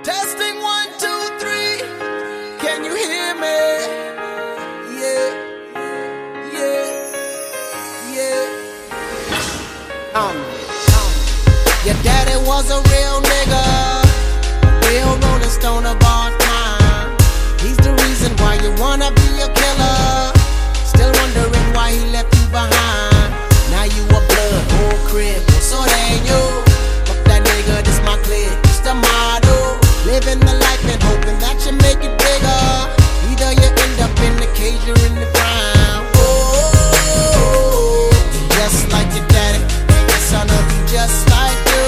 Testing 1, 2, 3. Can you hear me? Yeah, yeah, yeah. Your daddy was a real nigga, real rolling stone of all time. He's the reason why you wanna be a killer. Still wondering why he left you behind. Now you a blood, whole crib, so that ain't you. Fuck that nigga, this my clique, it's the motto. Living the life and hoping that you make it bigger. Either you end up in the cage or in the ground. Oh, just like your daddy, and your son will be just like you.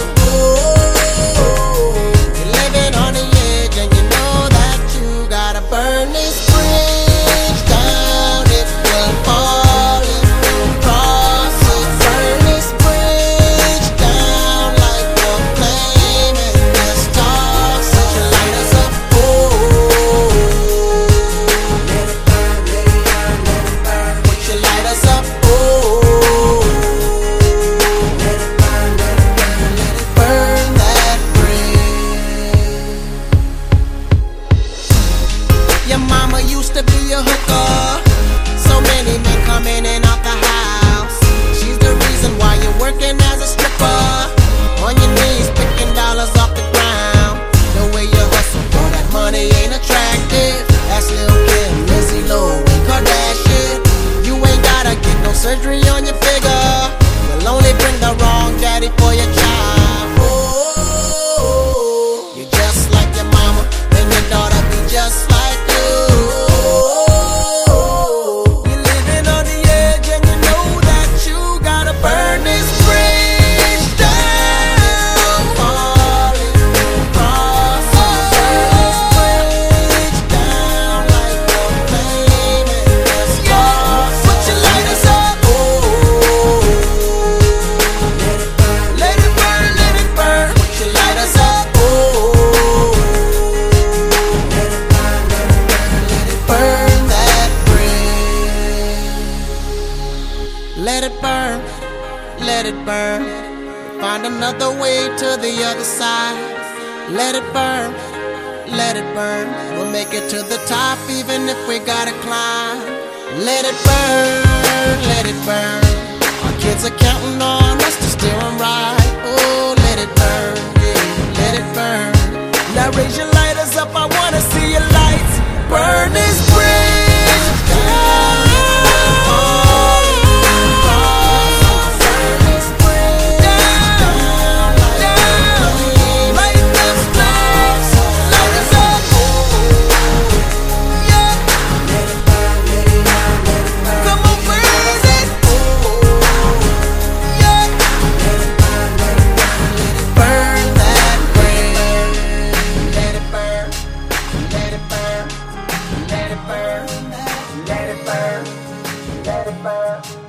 Oh, you're living on the edge and you know that you gotta burn this bridge down. It will fall if you cross it. Burn this bridge down like a flame and just toss it. You light us up, oh. Let it burn, let it burn, let it burn. Would you light us up, oh. Let it burn, let it burn, let it burn that bridge. Your mama used to be a hooker. So many men come in and out the house. She's the reason why you're working as a stripper. On your knees, picking dollars off the ground. The way you hustle for that money ain't attractive. That's Lil Kim, Lizzie Lowe, and Kardashian. You ain't gotta get no surgery on your figure. You'll only bring the wrong daddy for your child. Oh, you're just like your mama, and your daughter be just like you. You're living on the edge, and you know that you gotta burn this bridge down. Fall if you cross it. Burn this bridge down like a flame and just toss it. Would you light us up? Oh, let it burn, let it burn. Would you light us up? Oh, let it burn, let it burn, let it burn that bridge. Let it burn, let it burn. Find another way to the other side. Let it burn, let it burn. We'll make it to the top even if we gotta climb. Let it burn, let it burn. Our kids are counting on us to steer 'em right. Oh, let it burn, yeah, let it burn. Now raise your lighters up, I wanna see your lights. Burn this bridge down. Burn this bridge down, light the flames, light us up. Yeah, let it burn, let it burn, let it burn. Come on, burn it. Yeah, let it burn, let it burn, let it burn that bridge. Let it burn, let it burn, let it burn, let it burn, let it burn.